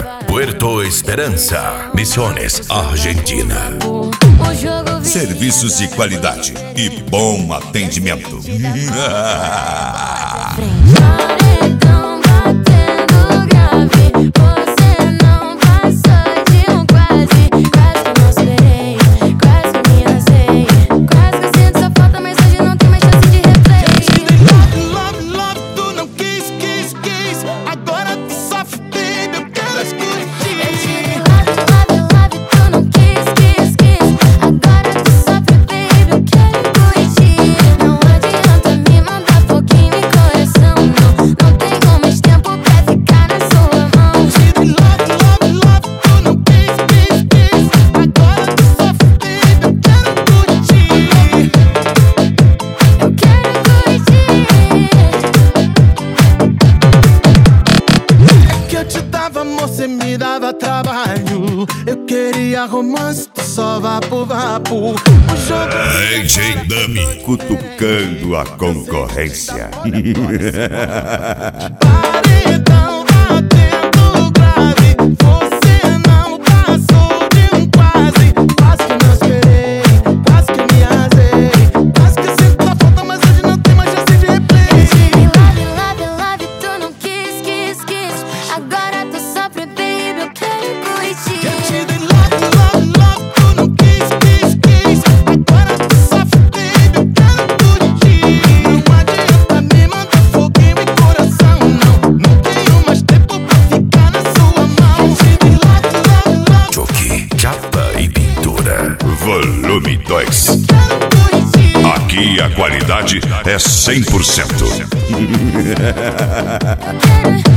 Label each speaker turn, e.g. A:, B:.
A: Puerto Esperança, Misiones, Argentina.
B: Serviços de qualidade e bom atendimento.
C: Você me dava trabalho, eu queria romance, tu só vapo.
B: DJ Dummy cutucando a concorrência.
C: Paredão batendo grave, você não passou de um quase. Quase que não esperei, quase que me arrasei. Quase que eu sinto a falta, mas hoje não tem mais chance de replay.
D: Eu tive love, tu não quis. Agora tu sofre, baby, eu quero curtir.
C: Eu te dei love, tu não quis. Agora tu sofre, baby, eu quero curtir. Não adianta me mandar foguinho e coração, não tenho mais tempo pra ficar na sua mão. Eu te dei love.
A: Choque, chapa e pintura.
B: Volume 2. Aqui a qualidade é 100%.